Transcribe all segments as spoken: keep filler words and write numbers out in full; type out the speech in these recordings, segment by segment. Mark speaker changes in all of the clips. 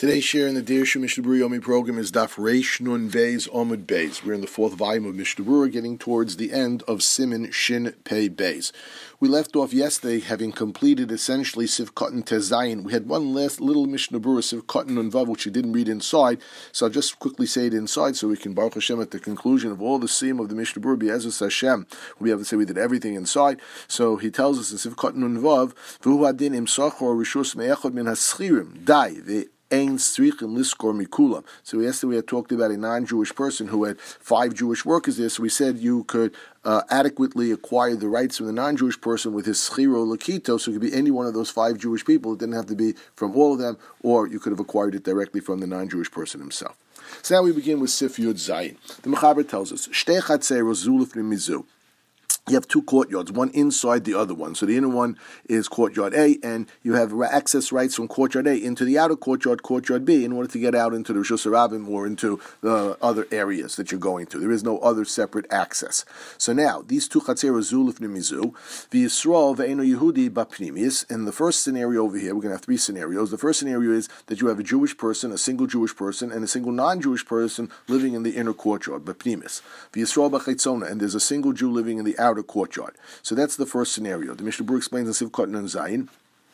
Speaker 1: Today's share in the Dirshu Mishnah Berurah Yomi program is Daf Reish Nun Beis Amud Beis. We're in the fourth volume of Mishnah Berurah, getting towards the end of Siman Shin Pei Beis. We left off yesterday having completed essentially Sivkot and Tezayin. We had one last little Mishnah Berurah, Sivkot and Vav, which we didn't read inside, so I'll just quickly say it inside so we can, Baruch Hashem, at the conclusion of all the Siyum of the Mishnah Berurah, Be'ezus Hashem, we'll be able to say we did everything inside. So he tells us in Sivkot and Vav, V'hu adin im sochor rishus me'echod min haschirim, dai, so yesterday we had talked about a non-Jewish person who had five Jewish workers there, so we said you could uh, adequately acquire the rights from the non-Jewish person with his schiro lakito, so it could be any one of those five Jewish people. It didn't have to be from all of them, or you could have acquired it directly from the non-Jewish person himself. So now we begin with Sif Yud Zayin. The Mechaber tells us, Shtei chatzeros zuluf mizu. You have two courtyards, one inside the other one. So the inner one is courtyard A, and you have access rights from courtyard A into the outer courtyard, courtyard B, in order to get out into the Rishus Harabim or into the other areas that you're going to. There is no other separate access. So now, these two chatzeros zuluf nimizu, the Yisrael ve'eno Yehudi bapnimis. In the first scenario over here, we're going to have three scenarios. The first scenario is that you have a Jewish person, a single Jewish person, and a single non-Jewish person living in the inner courtyard, bapnimis. The Yisrael b'chaitzona, and there's a single Jew living in the outer courtyard. So that's the first scenario. The Mishnah Berurah explains in Sivkot Nun Zayin,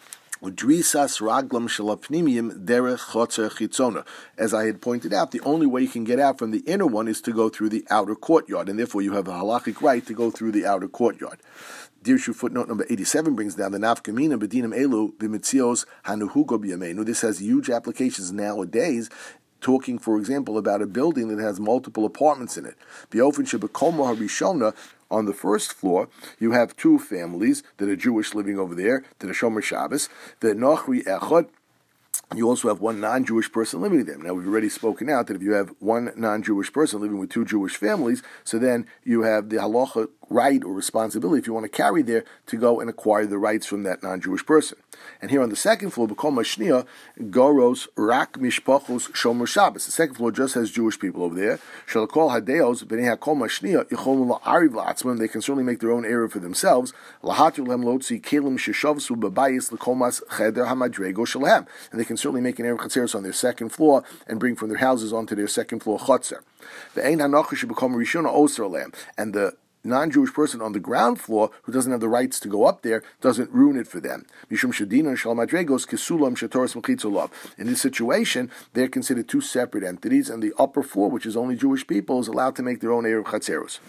Speaker 1: Udrisas raglam shalapnimiyim derech chotzer chitzona. As I had pointed out, the only way you can get out from the inner one is to go through the outer courtyard, and therefore you have a halachic right to go through the outer courtyard. Dirshu footnote number eighty-seven brings down the nafkamina b'dinim elu b'mitzios hanuhugo b'yameinu. This has huge applications nowadays, talking, for example, about a building that has multiple apartments in it. B'ofen shebekolmo harishona, on the first floor, you have two families that are Jewish living over there, that are Shomer Shabbos. The Nochri Echad, you also have one non-Jewish person living there. Now, we've already spoken out that if you have one non-Jewish person living with two Jewish families, so then you have the halacha right or responsibility, if you want to carry there, to go and acquire the rights from that non-Jewish person. And here on the second floor, B'kol Mashniya, Goros Rak Mishpachos Shomer Shabbos. The second floor just has Jewish people over there. Shalakol Hadeos B'nei HaKol Mashniya Yichol La'ariv La'atzman. They can certainly make their own area for themselves. Lahatul Lem Lotzi Kelim Sheshavsu B'bayis L'Komas Cheder Hamadrego Shalhem. And they can certainly make an area chatzeros on their second floor and bring from their houses onto their second floor chatzer. Ve'ein hanochish b'kom rishona oser aleim. And the non-Jewish person on the ground floor who doesn't have the rights to go up there doesn't ruin it for them. Mishum shadina shal madregos kisulam shatoras mechitzolav. In this situation, they're considered two separate entities, and the upper floor, which is only Jewish people, is allowed to make their own erev chatzeros.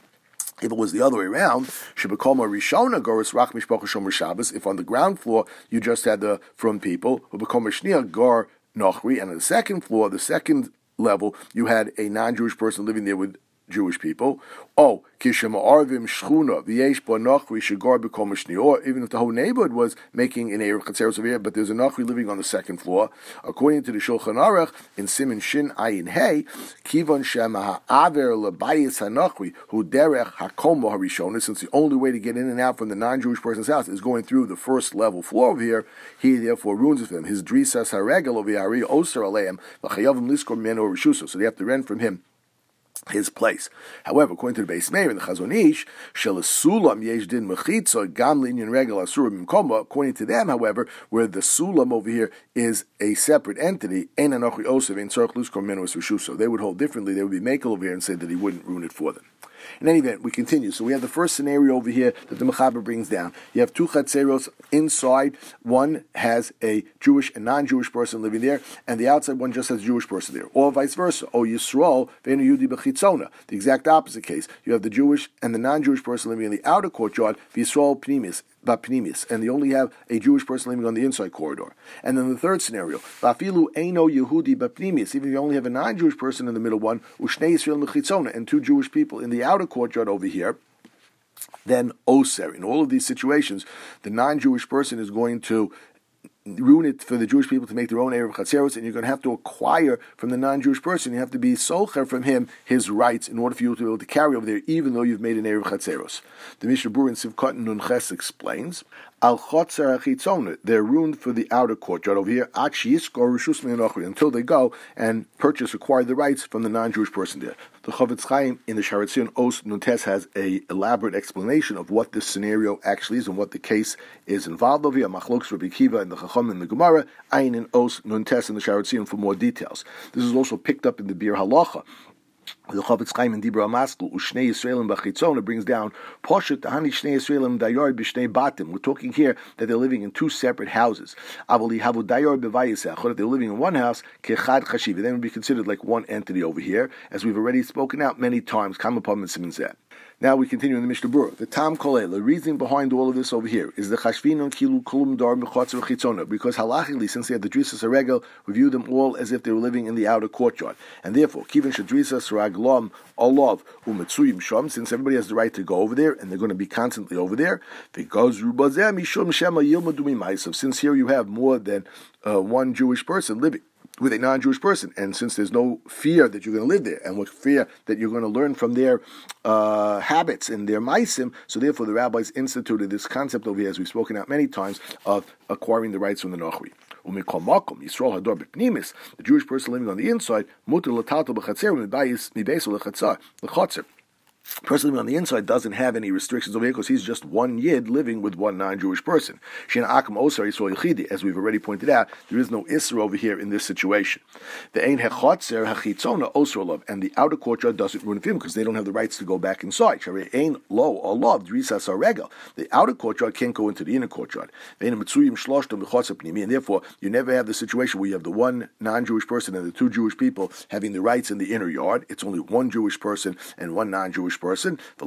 Speaker 1: If it was the other way around, Shebekolma Rishona Goris Rach Mishpacha Shomer Shabbos, if on the ground floor you just had the from people, Ubekoma Shnia Gor Nochri, and on the second floor, the second level, you had a non-Jewish person living there with Jewish people. Oh, Kishema Arvim Shchuna V'yesh Bo Nochri Shagor Bekom Shni. Or even if the whole neighborhood was making an erev chatzeros over here, but there's a Nochri living on the second floor, according to the Shulchan Aruch in Siman Shin Ayin Hey, Kivon Shema Ha'aver LeBayis HaNochri Hu Derech HaKomo HaRishona. Since the only way to get in and out from the non-Jewish person's house is going through the first level floor over here, he therefore ruins it for them. His Drisas HaRegel over Yari Oser Aleim V'Chayavim Liskor Meno Rishuso. So they have to rent from him his place. However, according to the Beis Meir and the Chazon Ish, Shel Sulam Yesh Din Mechitza Gam Linyan Regel Asur Mimkoma. According to them, however, where the Sulam over here is a separate entity, Ein Anochi Osev Ein Tzarich Liskor Meno Rishuso. They would hold differently. They would be Mekel over here and say that he wouldn't ruin it for them. In any event, we continue. So we have the first scenario over here that the Mechaber brings down. You have two chatzeros inside. One has a Jewish and non-Jewish person living there, and the outside one just has a Jewish person there. Or vice versa. O Yisrael ve'enu Yehudi b'chitzona. The exact opposite case. You have the Jewish and the non-Jewish person living in the outer courtyard. Yisrael pnimis. And they only have a Jewish person living on the inside corridor. And then the third scenario, Vafilu Eino Yehudi b'pnimis. Even if you only have a non-Jewish person in the middle one, Ushnei Yisrael mechitzona, and two Jewish people in the outer courtyard over here, then Oser. In all of these situations, the non-Jewish person is going to ruin it for the Jewish people to make their own erev chatzeros, and you're going to have to acquire from the non-Jewish person. You have to be socher from him his rights in order for you to be able to carry over there, even though you've made an erev chatzeros. The Mishnah Berurah in Sivkot Nun Ches explains, Al chotzer hachitzona, they're ruined for the outer courtyard over here. Until they go and purchase, acquire the rights from the non-Jewish person there. The Chofetz Chaim in the Sharat Zion Os Nuntes has a elaborate explanation of what this scenario actually is and what the case is involved over here. Machlokes Rabbi Kiva and the Chacham in the Gemara, Ayin in Os Nuntes in the Sharat Zion for more details. This is also picked up in the Bir Halacha. The Chofetz Chaim in Dibra Maskul Ushnei Yisraelim Bachitzona brings down Poshet Tahani Shnei Yisraelim Dayar B'Shnei Batim. We're talking here that they're living in two separate houses. Avoli Havu Dayar B'Vayisach. They're living in one house. Kechad Chashiv. Then would be considered like one entity over here, as we've already spoken out many times. Kamapam and Simonzeh. Now we continue in the Mishnah Berurah. The Tam Kolel, the reason behind all of this over here is the Chashvinon Kilu Kulum Dar Mechotzer Chitzona, because halachically, since they had the Drisas Haregel, we view them all as if they were living in the outer courtyard, and therefore, Kivin Shadrisas Raglam Olav Umetzuyim Shom, since everybody has the right to go over there, and they're going to be constantly over there. Because Rubazeh Mishum Shema Yilmadu Mimaisav, since here you have more than uh, one Jewish person living with a non-Jewish person, and since there's no fear that you're going to live there, and with fear that you're going to learn from their uh, habits and their maisim, so therefore the rabbis instituted this concept over here, as we've spoken out many times, of acquiring the rights from the Nochri. The Jewish person living on the inside, the person living on the inside doesn't have any restrictions over here because he's just one yid living with one non-Jewish person. As we've already pointed out, there is no isra over here in this situation. The ein hechotzer hachitzona osrolov, and the outer courtyard doesn't ruin him because they don't have the rights to go back inside. Ein lo or lov drisas haregel. The outer courtyard can't go into the inner courtyard. And therefore, you never have the situation where you have the one non-Jewish person and the two Jewish people having the rights in the inner yard. It's only one Jewish person and one non-Jewish person. And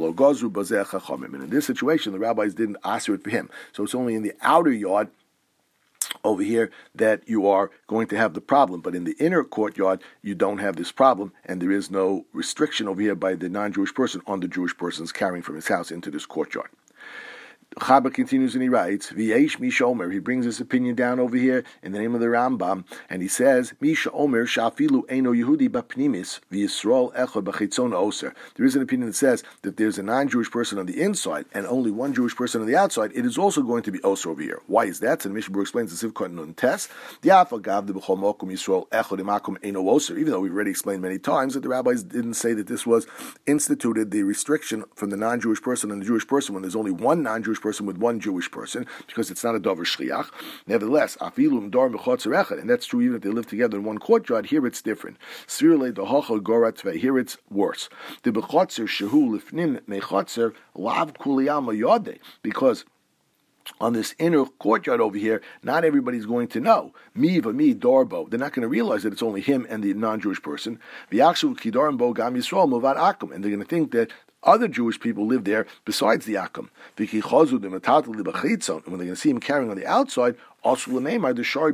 Speaker 1: in this situation, the rabbis didn't answer it for him. So it's only in the outer yard over here that you are going to have the problem. But in the inner courtyard, you don't have this problem, and there is no restriction over here by the non-Jewish person on the Jewish person's carrying from his house into this courtyard. Chaber continues and he writes, V'yesh Misha Omer, he brings his opinion down over here in the name of the Rambam, and he says, Misha Omer shafilu eino Yehudi b'pnimis v'Yisrael echad b'chitzona oser. There is an opinion that says that there's a non-Jewish person on the inside and only one Jewish person on the outside. It is also going to be oser over here. Why is that? So the Mishnah Berurah explains the Sivkot Nun Tes, Diafa gav de b'chol mokum Yisrael echad imakum eino oser. Even though we've already explained many times that the rabbis didn't say that this was instituted, the restriction from the non-Jewish person and the Jewish person when there's only one non-Jewish person with one Jewish person, because it's not a davar shliach. Nevertheless, afilum dar mechotzer echad, and that's true even if they live together in one courtyard. Here it's different. Sirle dohacha gorat tvei. Here it's worse. The bechotzer shehu lifnin mechotzer lav kuliyama yodeh, because on this inner courtyard over here, not everybody's going to know. Mi v'mi darbo. They're not going to realize that it's only him and the non-Jewish person. V'yakshu kidarim bo gam Yisrael muvad akum, and they're going to think that other Jewish people live there besides the Akum. And when they're going to see him carrying on the outside, they're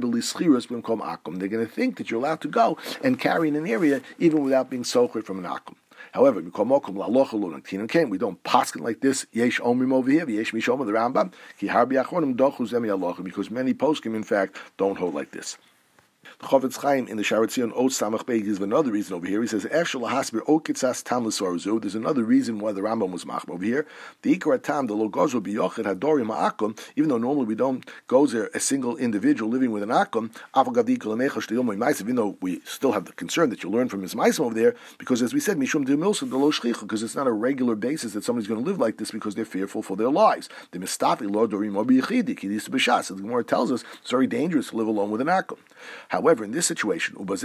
Speaker 1: going to think that you're allowed to go and carry in an area even without being sochid from an Akum. However, we don't paskin like this. Yesh omrim over here, yesh mishom the Rambam. Because many poskim, in fact, don't hold like this. The Chofetz Chaim in the Sharat Zion Oz Samach Bey gives another reason over here. He says, There's another reason why the Rambam was machmir over here. The Ikar Tam, the Logozo Biyochid Hadorim Ma'akum, even though normally we don't go there a single individual living with an Akum, even though we still have the concern that you learn from his Maisim over there, because as we said, Mishum de Milsa de Lo Shchicha, because it's not a regular basis that somebody's going to live like this because they're fearful for their lives. The Mistafi Lo Dorim Obi Yechidik, he needs to be shot. So the Gemara tells us it's very dangerous to live alone with an Akum. However, in this situation, here when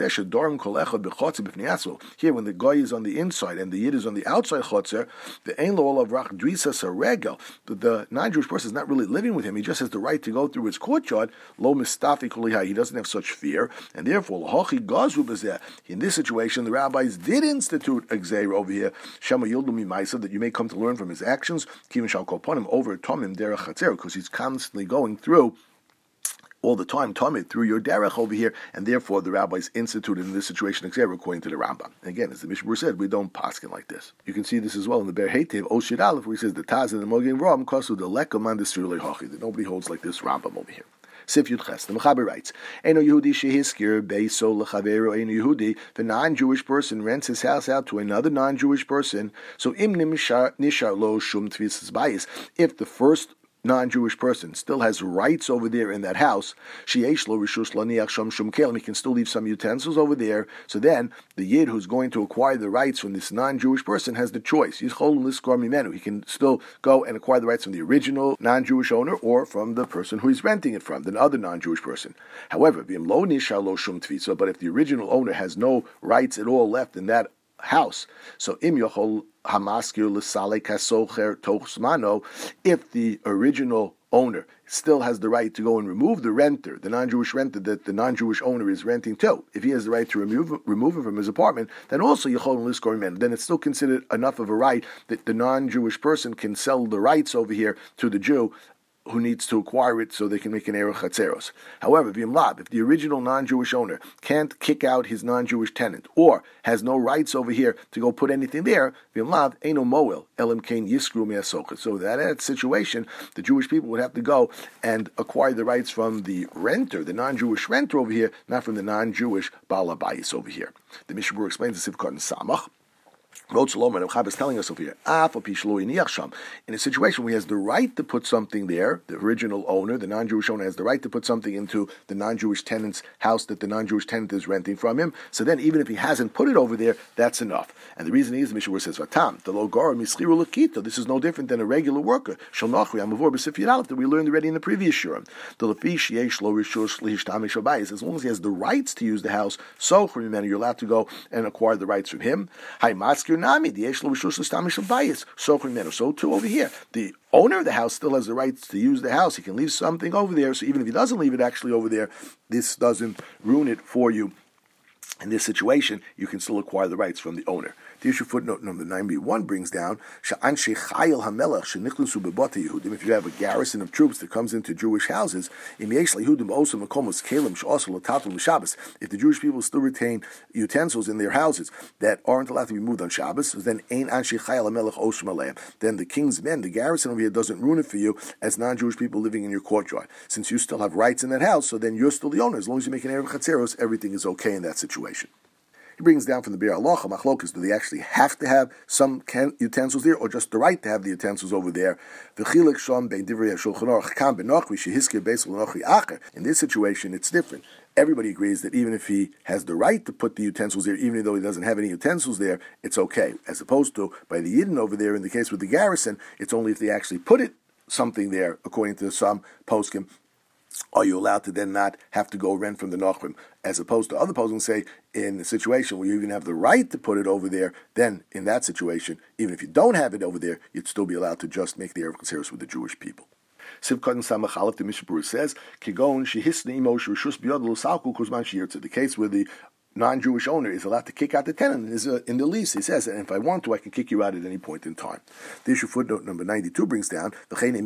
Speaker 1: the guy is on the inside and the yid is on the outside chotzer, the ein lo olav rach drisas haregel, the non-Jewish person is not really living with him. He just has the right to go through his courtyard. Lo mistafi kulihai. He doesn't have such fear, and therefore lahochi gazu b'zeh. In this situation, the rabbis did institute a gzeira over here, shema yildu mimaisa, that you may come to learn from his actions. Kivin shal kol ponim over tomim derech chatzer, because he's constantly going through all the time, Talmud, through your derech over here, and therefore the rabbis instituted in this situation according to the Rambam. And again, as the Mishnah said, we don't paskin like this. You can see this as well in the Ber Heitev, Oshir Aleph, where he says the Taz and the Mogen Ram kosu the lekaman desirulei hachi, that nobody holds like this Rambam over here. Sif Yud Ches, the Mechaber writes, Eino Yehudi shehiskir beiso lechaveru eino Yehudi, the non-Jewish person rents his house out to another non-Jewish person, so im nishar lo shum tvisas bayis, if the first non-Jewish person still has rights over there in that house, he can still leave some utensils over there. So then the Yid who's going to acquire the rights from this non-Jewish person has the choice. He can still go and acquire the rights from the original non-Jewish owner or from the person who he's renting it from, the other non-Jewish person. However, but if the original owner has no rights at all left in that house, so im yochol hamaskir l'salek hasocher tochsmano, if the original owner still has the right to go and remove the renter, the non-Jewish renter that the non-Jewish owner is renting to, if he has the right to remove remove him from his apartment, then also yochol liskor mimenu. Then it's still considered enough of a right that the non-Jewish person can sell the rights over here to the Jew who needs to acquire it so they can make an erech chatzeros. However, if the original non-Jewish owner can't kick out his non-Jewish tenant or has no rights over here to go put anything there, so that that situation, the Jewish people would have to go and acquire the rights from the renter, the non-Jewish renter over here, not from the non-Jewish Baal Habayis over here. The Mishnah explains the Sivkot and Samach. Rod Shlomo and Chab is telling us over here, in a situation where he has the right to put something there, the original owner, the non-Jewish owner has the right to put something into the non-Jewish tenant's house that the non-Jewish tenant is renting from him. So then even if he hasn't put it over there, that's enough. And the reason is, the Mishnah says, Vatam, the Logara Mischiru Lakita, this is no different than a regular worker. Shalnochri Amavor B'Sifir that we learned already in the previous Shurim. The Lafish Yesh Lo Rishus Lihishtamei Shabayis, as long as he has the rights to use the house, so you're allowed to go and acquire the rights from him. Hai Maskir Nami, the Yesh Lo Rishus Lihishtamei Shabayis, so So too over here, the owner of the house still has the rights to use the house. He can leave something over there, so even if he doesn't leave it actually over there, this doesn't ruin it for you. In this situation, you can still acquire the rights from the owner. The issue footnote number ninety-one brings down, if you have a garrison of troops that comes into Jewish houses, if the Jewish people still retain utensils in their houses that aren't allowed to be moved on Shabbos, then then the king's men, the garrison over here, doesn't ruin it for you as non-Jewish people living in your courtyard. Since you still have rights in that house, so then you're still the owner. As long as you make an Erev Chatzeros, everything is okay in that situation. He brings down from the Bir Halacha, Machlokas, do they actually have to have some utensils there, or just the right to have the utensils over there? In this situation, it's different. Everybody agrees that even if he has the right to put the utensils there, even though he doesn't have any utensils there, it's okay. As opposed to, by the Yidden over there, in the case with the garrison, it's only if they actually put it something there, according to some poskim, are you allowed to then not have to go rent from the Nochrim? As opposed to other poskim say, in a situation where you even have the right to put it over there, then in that situation, even if you don't have it over there, you'd still be allowed to just make the Erev Chatzeros with the Jewish people. Sivkot and Samach Aleph, the Mishnah Berurah says, Kigon shehisne imo shurshus biyod lo salku kuzman shiyirtze. The case where the non-Jewish owner is allowed to kick out the tenant in the lease. He says, and if I want to, I can kick you out at any point in time. The issue footnote number ninety-two brings down, likewise,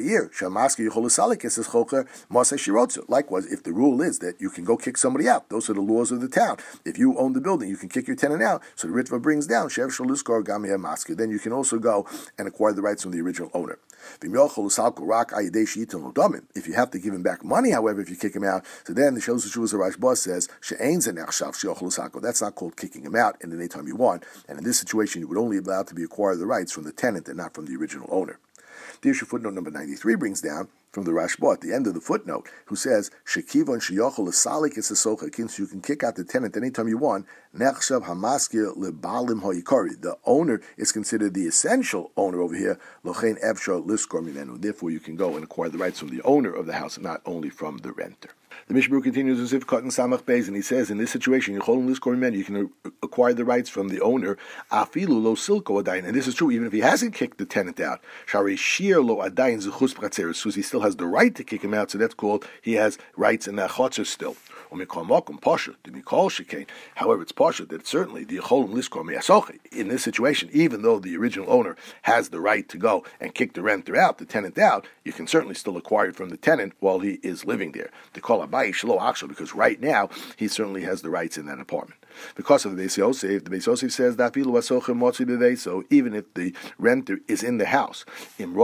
Speaker 1: if the rule is that you can go kick somebody out, those are the laws of the town. If you own the building, you can kick your tenant out. So the Ritva brings down, then you can also go and acquire the rights from the original owner. If you have to give him back money, however, if you kick him out, so then the Shalosh Shuvas Rashba says, that's not called kicking him out in any time you want. And in this situation, you would only be allowed to be acquire the rights from the tenant and not from the original owner. The issue footnote number ninety-three brings down from the Rashba at the end of the footnote, who says, Shekivon sheyochol esalik esasocha, so you can kick out the tenant anytime you want. Nechshav hamaskir lebalim hoyikari. The owner is considered the essential owner over here. Lochein evshar liskor mimenu. Therefore, you can go and acquire the rights from the owner of the house, and not only from the renter. The Mishnah continues as if cotton samach beis, and he says, in this situation, you can acquire the rights from the owner. Afilu lo silko adayin, and this is true even if he hasn't kicked the tenant out. Shari shir lo adayin zechus b'chatzeres, so he still has the right to kick him out. So that's called he has rights in that chotzer still. However, it's pasha that certainly the in this situation, even though the original owner has the right to go and kick the renter out, the tenant out, you can certainly still acquire it from the tenant while he is living there. They call abayi shelo aksho, because right now he certainly has the rights in that apartment. Because of the Beis Yosef, the Beis Yosef says that so even if the renter is in the house, in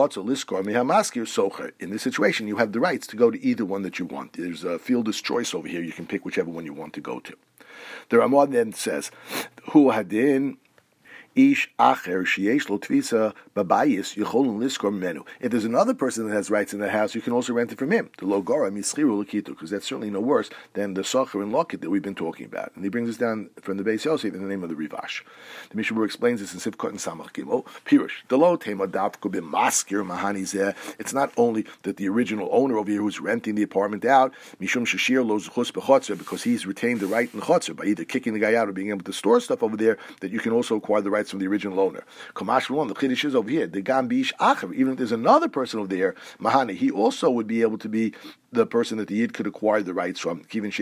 Speaker 1: this situation you have the rights to go to either one that you want. There's a fielder's choice over here. You can pick whichever one you want to go to. The Ramad then says, Hu hadin Ish acher sheyesh lo tvisa babayis yicholun liskor menu. If there's another person that has rights in the house, you can also rent it from him. The logara mischiru lakitu, because that's certainly no worse than the sacher and lokit that we've been talking about. And he brings us down from the Beis Yosef in the name of the Rivash. The Mishnah Berurah explains this in Sivkot and Samach Gimel. Pirush the lo tema davku b'maskir mahani zeh. It's not only that the original owner over here who's renting the apartment out, mishum shashir lo zchus b'chotzer, because he's retained the right in the chotzer by either kicking the guy out or being able to store stuff over there, that you can also acquire the rights from the original owner. Kamash one, the chiddush is over here. The gam bish acher, even if there's another person over there, mahani, he also would be able to be the person that the yid could acquire the rights from, because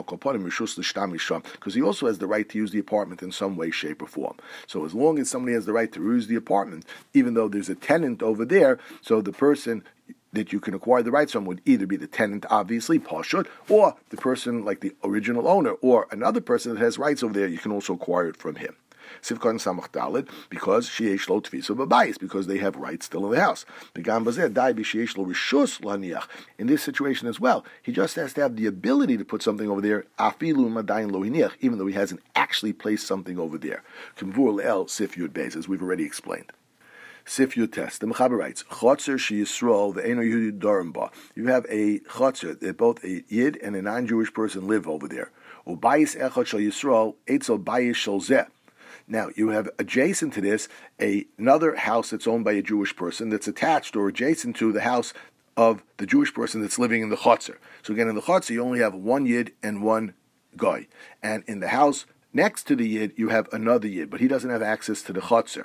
Speaker 1: he also has the right to use the apartment in some way, shape, or form. So as long as somebody has the right to use the apartment, even though there's a tenant over there, so the person that you can acquire the rights from would either be the tenant, obviously, Pashut, or the person like the original owner, or another person that has rights over there, you can also acquire it from him. Sivkon Samach Dalet, because sheyesh lo tvisa b'bayis, because they have rights still in the house. Begam bazeh dai b'sheyesh lo rishus laniach. In this situation as well, he just has to have the ability to put something over there, afilu madayin lo hiniach, even though he hasn't actually placed something over there. Kimvur le'el sif yud beis, as we've already explained. Sif Yud Test. The Mechaber writes, Chotzer she Yisrael ve'eno Yehudi darim ba. You have a chotzer that both a Yid and a non-Jewish person live over there. Ubayis echad shel Yisrael etzel bayis shel zeh. Now, you have adjacent to this a, another house that's owned by a Jewish person that's attached or adjacent to the house of the Jewish person that's living in the chotzer. So again, in the chotzer, you only have one Yid and one Goy. And in the house next to the Yid, you have another Yid, but he doesn't have access to the chotzer.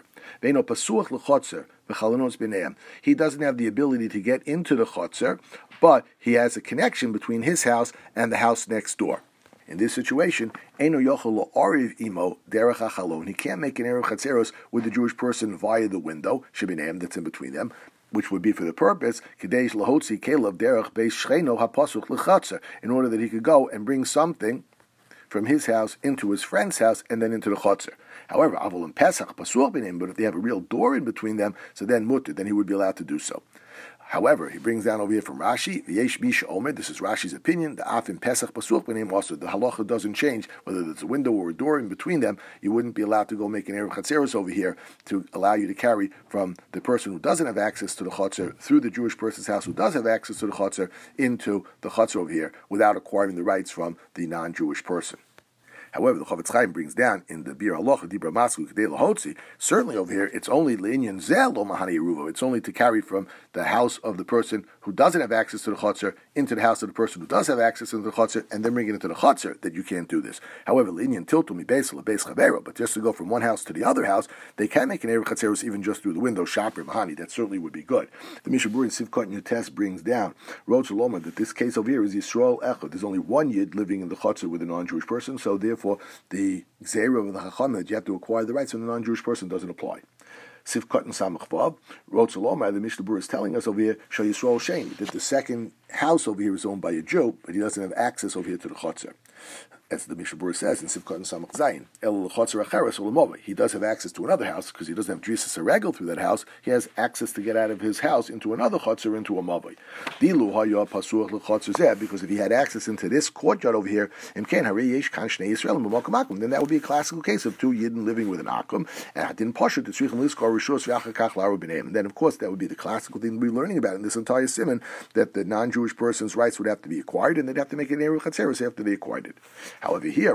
Speaker 1: He doesn't have the ability to get into the chotzer, but he has a connection between his house and the house next door. In this situation, Eino Yochel Lo Ariv Imo Derech HaChalon. He can't make an Erev Chatzeros with the Jewish person via the window, Shebineim, that's in between them, which would be for the purpose, Kadesh Lahotzi Kelev Derech Beis Shcheno HaPasuch L'Chatzer, in order that he could go and bring something from his house into his friend's house and then into the chotzer. However, Avol and Pesach Pasuch B'Neim, but if they have a real door in between them, so then mutter, then he would be allowed to do so. However, he brings down over here from Rashi, V'yesh Misha Omer, this is Rashi's opinion, the Af in Pesach Pasuch B'Neim also, the halacha doesn't change, whether there's a window or a door in between them, you wouldn't be allowed to go make an Erev Chatzeros over here to allow you to carry from the person who doesn't have access to the chotzer through the Jewish person's house who does have access to the chotzer into the chotzer over here without acquiring the rights from the non-Jewish person. However, the Chavetz Chaim brings down in the Bir Halacha Dibra Masku Kedei Lahotzi. Certainly over here, it's only Le'inyan Zeh Lo Mahani Yeruva. It's only to carry from the house of the person who doesn't have access to the chotzer into the house of the person who does have access to the chotzer, and then bring it into the chotzer that you can't do this. However, Le'inyan Tiltu Mi Beis LeBeis Chavero, but just to go from one house to the other house, they can make an Erev Chatzeros even just through the window. Shaper Mahani, that certainly would be good. The Mishnah Berurah in Sivkot and Yutes brings down Rotz Loma that this case over here is Yisrael Echad. There's only one Yid living in the chotzer with a non-Jewish person, so therefore the Gzeira of the Chacham that you have to acquire the rights from the non-Jewish person doesn't apply. Sivkot and Samach Vav, Rotz Loma, the Mishnah Berurah is telling us over here, Shal Yisrael Shein, that the second house over here is owned by a Jew, but he doesn't have access over here to the chotzer. As the Mishnah Berurah says in Sivkot and Samach Zayin, El Chotzer Acheres Olamova. He does have access to another house because he doesn't have Drisas Regel through that house. He has access to get out of his house into another chotzer, into a mavoi. Dilu Haya Pasuach LeChotzer Zeh, because if he had access into this courtyard over here, Imken Harei Yesh Kan Shnei Yisrael B'Makom Akum, then that would be a classical case of two Yidden living with an Akum, and I didn't push it to Tzrichim Liskor Rishus V'Achakach Laru B'Neim. And then, of course, that would be the classical thing we're learning about in this entire simon, that the non-Jewish person's rights would have to be acquired, and they'd have to make an Erev Chatzeros after they acquired it. However, here,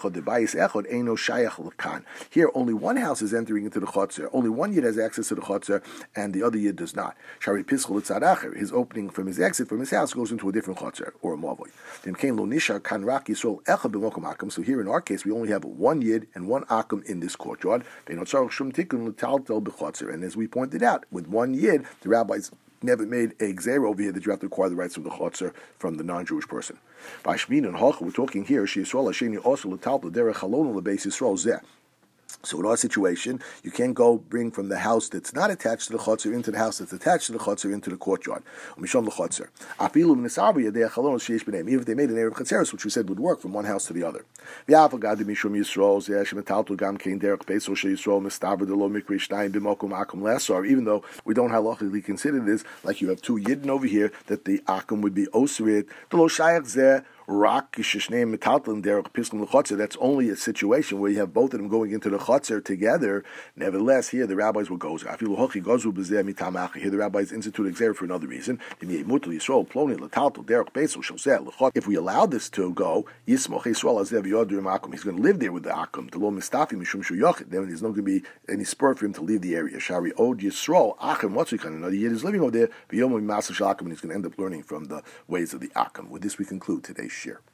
Speaker 1: Here, only one house is entering into the chotzer. Only one yid has access to the chotzer, and the other yid does not. His opening from his exit from his house goes into a different chotzer, or a mavoi. So here in our case, we only have one yid and one akum in this courtyard. And as we pointed out, with one yid, the rabbis never made a gzeira over here that you have to acquire the rights of the chotzer from the non-Jewish person. By Shmin and Hoch, we're talking here, she Yisrael Hasheni also l'talpa derech halon l'beis Yisrael zeh. So in our situation, you can't go bring from the house that's not attached to the chotzer into the house that's attached to the chotzer into the courtyard. Even if they made an Erev Chatzeros, which we said would work from one house to the other. Even though we don't halachically consider this, like you have two yidden over here, that the akum would be osrid, Rak Shishneim Metaltlin Derech Piskum L'Chotzer. That's only a situation where you have both of them going into the Chotzer together. Nevertheless, here the rabbis will go. Here the rabbis institute Xer for another reason. If we allow this to go, he's going to live there with the Akum. Then there's not going to be any spur for him to leave the area. Shari Od Yisrael Akum. What's he kind of another year is living over there. And he's going to end up learning from the ways of the Akum. With this, we conclude today's share.